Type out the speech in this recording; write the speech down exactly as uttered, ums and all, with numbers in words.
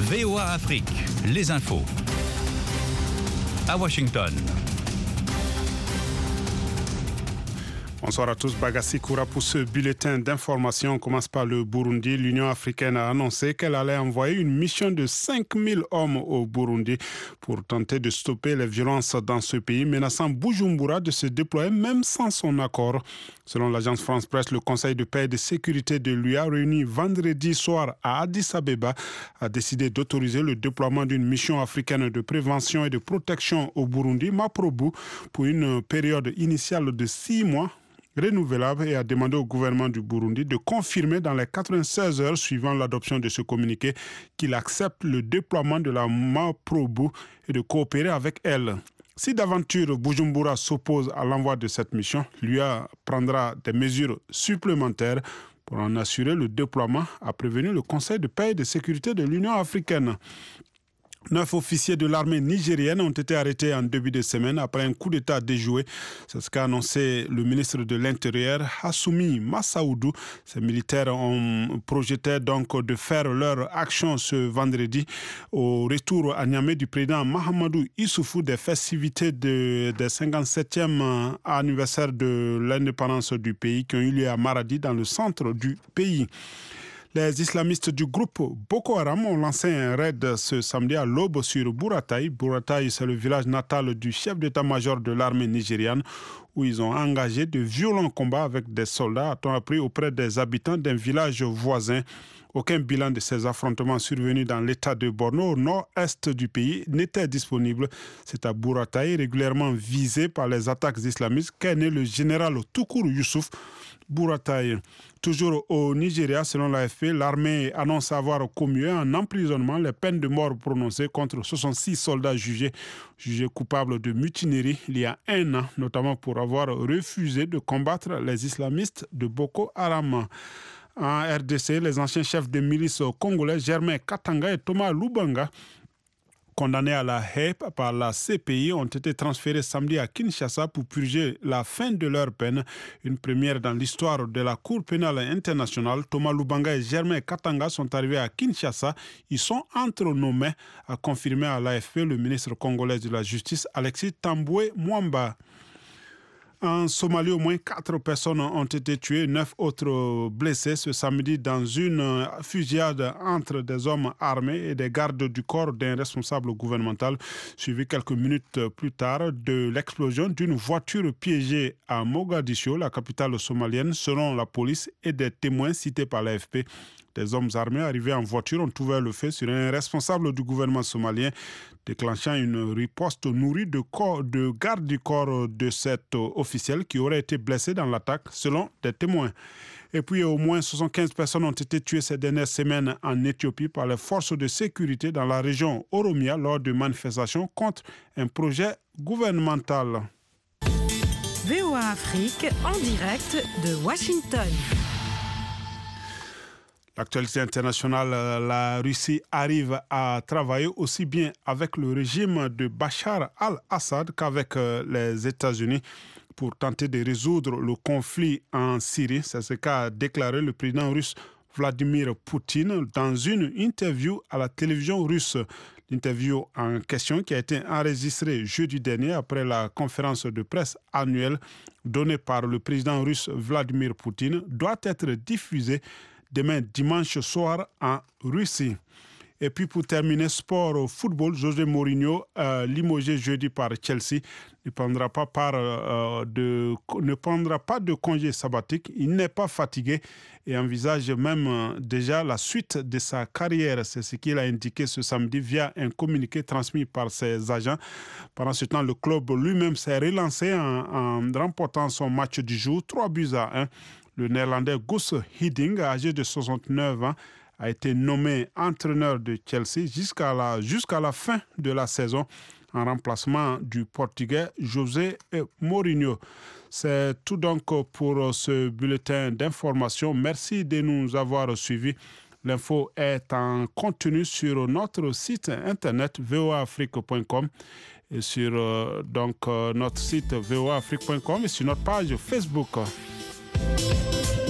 V O A Afrique, les infos. À Washington. Bonsoir à tous, Bagassi Koura pour ce bulletin d'information. On commence par le Burundi. L'Union africaine a annoncé qu'elle allait envoyer une mission de cinq mille hommes au Burundi pour tenter de stopper les violences dans ce pays, menaçant Bujumbura de se déployer même sans son accord. Selon l'agence France Presse, le Conseil de paix et de sécurité de l'U E A réuni vendredi soir à Addis Abeba a décidé d'autoriser le déploiement d'une mission africaine de prévention et de protection au Burundi, Maprobu, pour une période initiale de six mois. Renouvelable et a demandé au gouvernement du Burundi de confirmer dans les quatre-vingt-seize heures suivant l'adoption de ce communiqué qu'il accepte le déploiement de la Maprobu et de coopérer avec elle. Si d'aventure Bujumbura s'oppose à l'envoi de cette mission, l'U E A prendra des mesures supplémentaires pour en assurer le déploiement, a prévenu le Conseil de paix et de sécurité de l'Union africaine. Neuf officiers de l'armée nigérienne ont été arrêtés en début de semaine après un coup d'État déjoué. C'est ce qu'a annoncé le ministre de l'Intérieur, Hassoumi Massaoudou. Ces militaires ont projeté donc de faire leur action ce vendredi au retour à Niamey du président Mahamadou Issoufou des festivités de, des cinquante-septième anniversaire de l'indépendance du pays qui ont eu lieu à Maradi dans le centre du pays. Les islamistes du groupe Boko Haram ont lancé un raid ce samedi à l'aube sur Buratai. Buratai, c'est le village natal du chef d'état-major de l'armée nigériane où ils ont engagé de violents combats avec des soldats, a-t-on appris, auprès des habitants d'un village voisin. Aucun bilan de ces affrontements survenus dans l'état de Borno, au nord-est du pays, n'était disponible. C'est à Buratai, régulièrement visé par les attaques islamistes, qu'est né le général Toukourou Youssouf. Buratai. Toujours au Nigeria, selon l'A F P, l'armée annonce avoir commué en emprisonnement les peines de mort prononcées contre soixante-six soldats jugés, jugés coupables de mutinerie il y a un an, notamment pour avoir refusé de combattre les islamistes de Boko Haram. En R D C, les anciens chefs de milice congolais Germain Katanga et Thomas Lubanga, condamnés à la haie par la C P I, ont été transférés samedi à Kinshasa pour purger la fin de leur peine. Une première dans l'histoire de la Cour pénale internationale. Thomas Lubanga et Germain Katanga sont arrivés à Kinshasa. Ils sont entre nos mains, a confirmé à l'A F P le ministre congolais de la Justice, Alexis Tamboué Mwamba. En Somalie, au moins quatre personnes ont été tuées, neuf autres blessées ce samedi dans une fusillade entre des hommes armés et des gardes du corps d'un responsable gouvernemental, suivi quelques minutes plus tard de l'explosion d'une voiture piégée à Mogadiscio, la capitale somalienne, selon la police et des témoins cités par l'A F P. Des hommes armés arrivés en voiture ont ouvert le feu sur un responsable du gouvernement somalien, déclenchant une riposte nourrie de, corps, de garde du corps de cet officiel qui aurait été blessé dans l'attaque, selon des témoins. Et puis, au moins soixante-quinze personnes ont été tuées ces dernières semaines en Éthiopie par les forces de sécurité dans la région Oromia lors de manifestations contre un projet gouvernemental. V O A Afrique en direct de Washington. L'actualité internationale, la Russie arrive à travailler aussi bien avec le régime de Bachar al-Assad qu'avec les États-Unis pour tenter de résoudre le conflit en Syrie. C'est ce qu'a déclaré le président russe Vladimir Poutine dans une interview à la télévision russe. L'interview en question, qui a été enregistrée jeudi dernier après la conférence de presse annuelle donnée par le président russe Vladimir Poutine, doit être diffusée demain dimanche soir en Russie. Et puis pour terminer, sport au football, José Mourinho, euh, limogé jeudi par Chelsea, ne prendra pas, part, euh, de, ne prendra pas de congé sabbatique. Il n'est pas fatigué et envisage même euh, déjà la suite de sa carrière. C'est ce qu'il a indiqué ce samedi via un communiqué transmis par ses agents. Pendant ce temps, le club lui-même s'est relancé en, en remportant son match du jour, trois buts à un. Le néerlandais Guus Hiddink, âgé de soixante-neuf ans, a été nommé entraîneur de Chelsea jusqu'à la, jusqu'à la fin de la saison en remplacement du Portugais José Mourinho. C'est tout donc pour ce bulletin d'information. Merci de nous avoir suivis. L'info est en continu sur notre site internet v o a afrique point com et sur euh, donc, euh, notre site v o a afrique point com et sur notre page Facebook.